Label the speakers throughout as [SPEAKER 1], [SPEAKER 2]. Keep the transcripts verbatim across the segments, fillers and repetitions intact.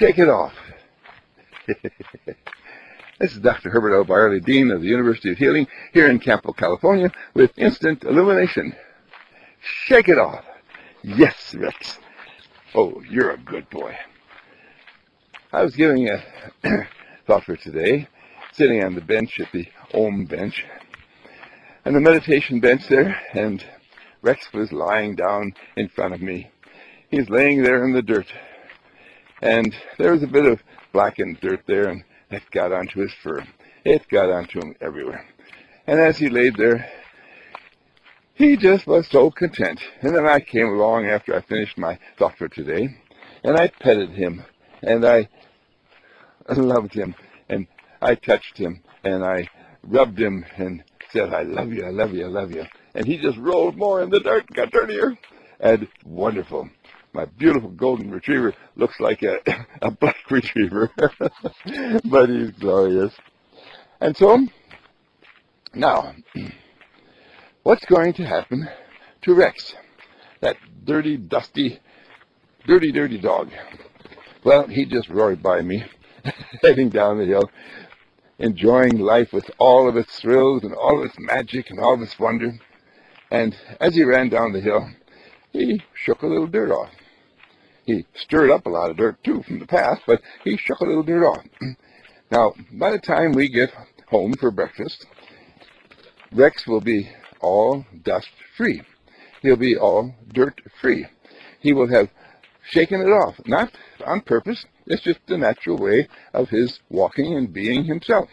[SPEAKER 1] Shake it off. This is Doctor Herbert L. Byerly, Dean of the University of Healing here in Campo, California, with instant illumination. Shake it off. Yes, Rex. Oh, you're a good boy. I was giving a thought for today, sitting on the bench at the Om bench, and the meditation bench there, and Rex was lying down in front of me. He's laying there in the dirt, and there was a bit of blackened dirt there, and it got onto his fur. It got onto him everywhere. And as he laid there, he just was so content. And then I came along after I finished my thought for today, and I petted him, and I loved him, and I touched him, and I rubbed him, and said, I love you, I love you, I love you. And he just rolled more in the dirt, got dirtier, and wonderful. My beautiful golden retriever looks like a, a black retriever, but he's glorious. And so, now, what's going to happen to Rex, that dirty, dusty, dirty, dirty dog? Well, he just roared by me, heading down the hill, enjoying life with all of its thrills and all of its magic and all of its wonder. And as he ran down the hill, he shook a little dirt off. He stirred up a lot of dirt, too, from the past, but he shook a little dirt off. Now, by the time we get home for breakfast, Rex will be all dust-free. He'll be all dirt-free. He will have shaken it off, not on purpose. It's just the natural way of his walking and being himself.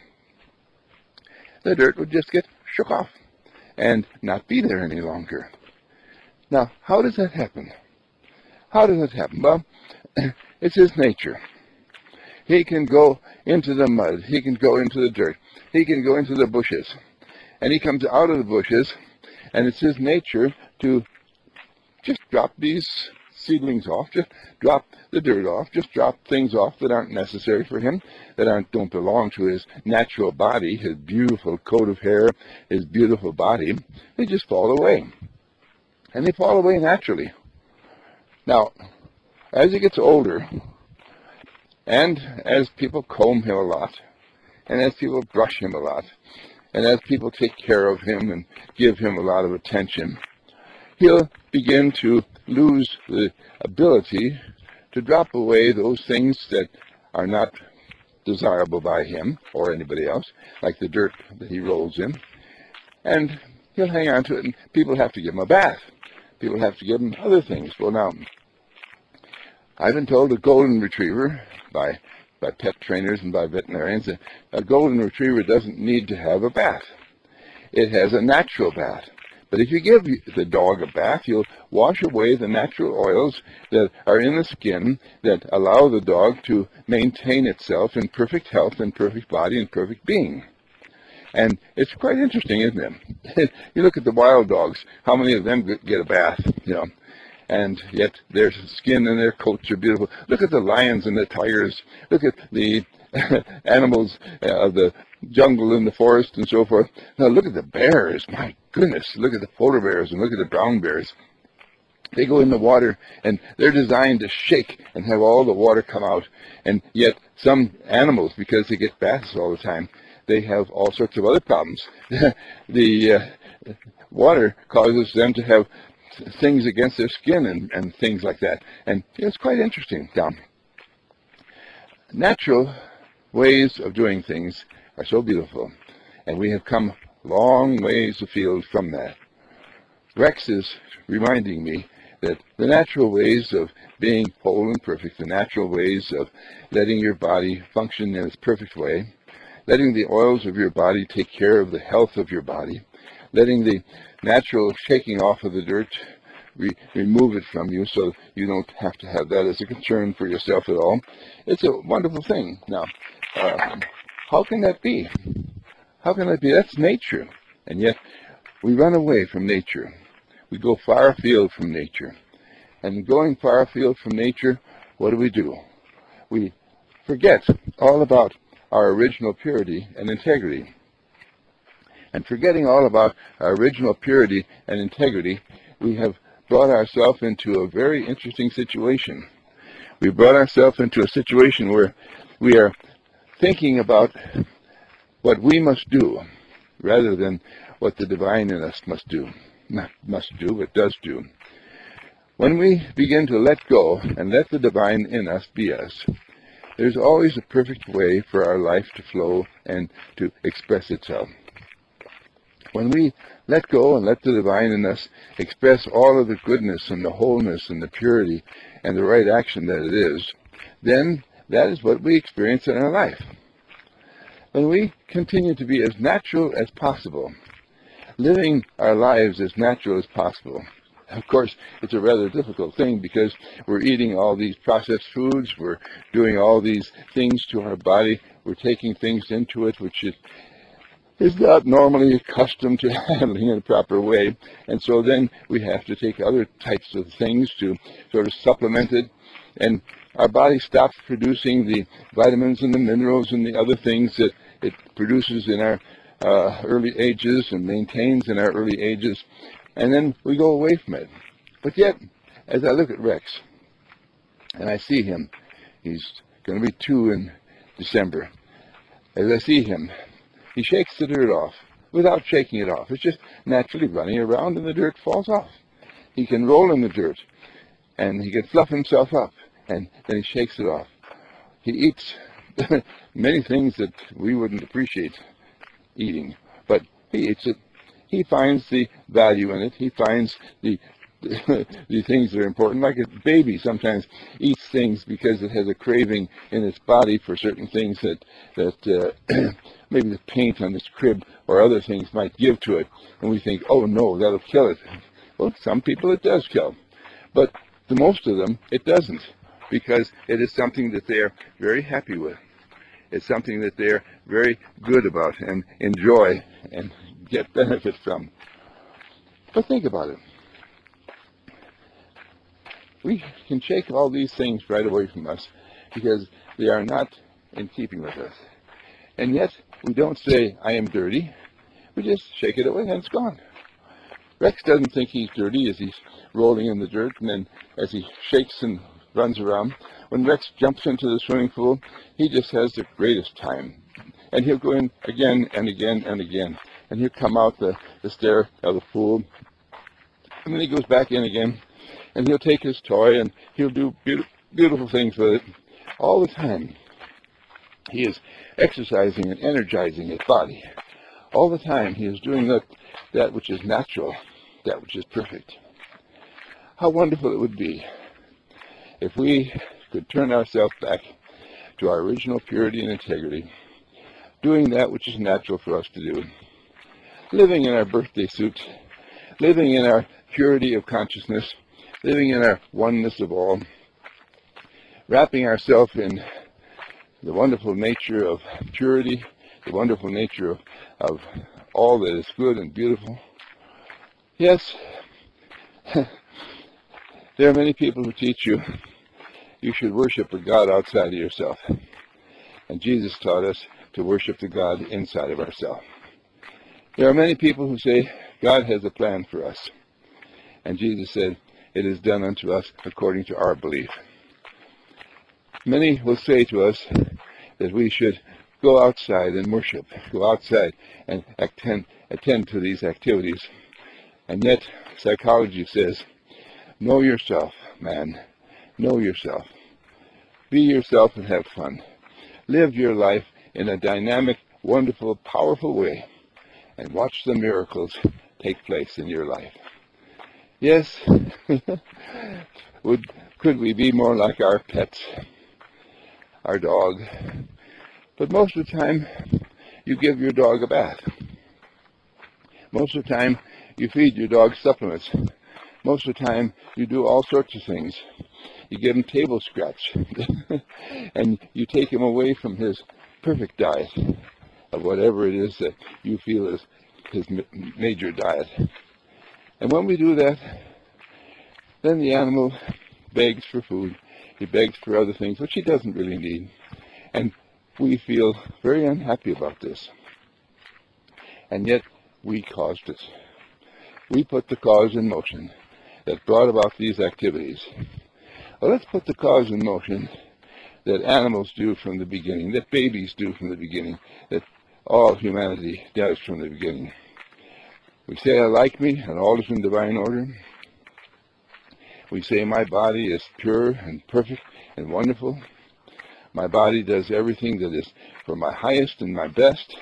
[SPEAKER 1] The dirt would just get shook off and not be there any longer. Now, how does that happen? How does it happen? Well, it's his nature. He can go into the mud. He can go into the dirt. He can go into the bushes. And he comes out of the bushes, and it's his nature to just drop these seedlings off, just drop the dirt off, just drop things off that aren't necessary for him, that aren't don't belong to his natural body, his beautiful coat of hair, his beautiful body. They just fall away. And they fall away naturally. Now, as he gets older, and as people comb him a lot, and as people brush him a lot, and as people take care of him and give him a lot of attention, he'll begin to lose the ability to drop away those things that are not desirable by him or anybody else, like the dirt that he rolls in, and he'll hang on to it, and people have to give him a bath. People have to give him other things. Well, now, I've been told a golden retriever by by pet trainers and by veterinarians that a golden retriever doesn't need to have a bath. It has a natural bath. But if you give the dog a bath, you'll wash away the natural oils that are in the skin that allow the dog to maintain itself in perfect health and perfect body and perfect being. And it's quite interesting, isn't it? You look at the wild dogs, how many of them get a bath, you know, and yet their skin and their coats are beautiful. Look at the lions and the tigers. Look at the animals of the jungle and the forest and so forth. Now look at the bears. My goodness, look at the polar bears and look at the brown bears. They go in the water, and they're designed to shake and have all the water come out. And yet some animals, because they get baths all the time, they have all sorts of other problems. the uh, water causes them to have things against their skin and, and things like that. And it's quite interesting. Now, natural ways of doing things are so beautiful, and we have come long ways afield from that. Rex is reminding me that the natural ways of being whole and perfect, the natural ways of letting your body function in its perfect way, letting the oils of your body take care of the health of your body, letting the natural shaking off of the dirt re remove it from you so you don't have to have that as a concern for yourself at all. It's a wonderful thing. Now, uh, how can that be? How can that be? That's nature. And yet, we run away from nature. We go far afield from nature. And going far afield from nature, what do we do? We forget all about our original purity and integrity. And forgetting all about our original purity and integrity, we have brought ourselves into a very interesting situation. We brought ourselves into a situation where we are thinking about what we must do rather than what the divine in us must do. Not must do, but does do. When we begin to let go and let the divine in us be us, there's always a perfect way for our life to flow and to express itself. When we let go and let the divine in us express all of the goodness and the wholeness and the purity and the right action that it is, then that is what we experience in our life. When we continue to be as natural as possible, living our lives as natural as possible, of course, it's a rather difficult thing because we're eating all these processed foods, we're doing all these things to our body, we're taking things into it which is, is not normally accustomed to handling in a proper way, and so then we have to take other types of things to sort of supplement it, and our body stops producing the vitamins and the minerals and the other things that it produces in our uh, early ages and maintains in our early ages, and then we go away from it. But yet, as I look at Rex, and I see him, he's going to be two in December, as I see him, he shakes the dirt off without shaking it off. It's just naturally running around and the dirt falls off. He can roll in the dirt, and he can fluff himself up, and then he shakes it off. He eats many things that we wouldn't appreciate eating, but he eats it. He finds the value in it. He finds the the things that are important. Like a baby sometimes eats things because it has a craving in its body for certain things that that uh, maybe the paint on its crib or other things might give to it, and we think, oh no, that'll kill it. Well, some people it does kill, but the most of them it doesn't, because it is something that they're very happy with. It's something that they're very good about and enjoy and get benefit from. But think about it. We can shake all these things right away from us because they are not in keeping with us. And yet, we don't say, I am dirty. We just shake it away and it's gone. Rex doesn't think he's dirty as he's rolling in the dirt, and then as he shakes and runs around. When Rex jumps into the swimming pool, he just has the greatest time. And he'll go in again and again and again. And he'll come out the, the stair of the pool. And then he goes back in again. And he'll take his toy and he'll do beautiful, beautiful things with it all the time. He is exercising and energizing his body. All the time he is doing that, that which is natural, that which is perfect. How wonderful it would be if we could turn ourselves back to our original purity and integrity, doing that which is natural for us to do, living in our birthday suit, living in our purity of consciousness, living in our oneness of all, wrapping ourselves in the wonderful nature of purity, the wonderful nature of, of all that is good and beautiful. Yes, there are many people who teach you you should worship a God outside of yourself. And Jesus taught us to worship the God inside of ourselves. There are many people who say God has a plan for us. And Jesus said, it is done unto us according to our belief. Many will say to us that we should go outside and worship, go outside and attend, attend to these activities. And yet, psychology says, know yourself, man. Know yourself. Be yourself and have fun. Live your life in a dynamic, wonderful, powerful way, and watch the miracles take place in your life. Yes, would could we be more like our pets, our dog? But most of the time, you give your dog a bath. Most of the time, you feed your dog supplements. Most of the time, you do all sorts of things. You give him table scraps, and you take him away from his perfect diet of whatever it is that you feel is his major diet. And when we do that, then the animal begs for food. He begs for other things, which he doesn't really need. And we feel very unhappy about this. And yet, we caused it. We put the cause in motion that brought about these activities. Well, let's put the cause in motion that animals do from the beginning, that babies do from the beginning, that all humanity does from the beginning. We say, I like me, and all is in divine order. We say, my body is pure and perfect and wonderful. My body does everything that is for my highest and my best.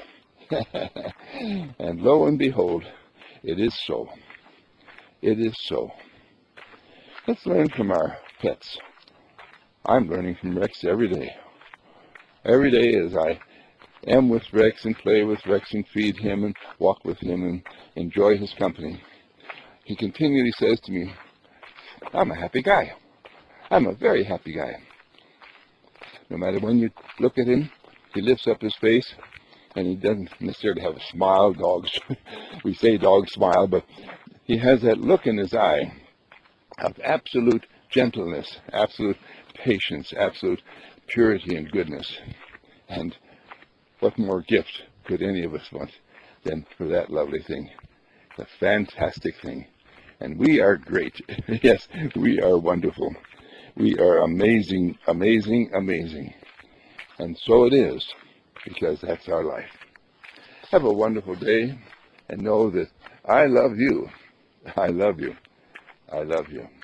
[SPEAKER 1] And lo and behold, it is so. It is so. Let's learn from our pets. I'm learning from Rex every day. Every day as I am with Rex and play with Rex and feed him and walk with him and enjoy his company, he continually says to me, I'm a happy guy. I'm a very happy guy. No matter when you look at him, he lifts up his face, and he doesn't necessarily have a smile. Dogs, we say dogs smile, but he has that look in his eye of absolute gentleness, absolute patience, absolute purity and goodness. And what more gift could any of us want than for that lovely thing, the fantastic thing? And we are great. Yes, we are wonderful. We are amazing, amazing, amazing. And so it is, because that's our life. Have a wonderful day, and know that I love you. I love you. I love you.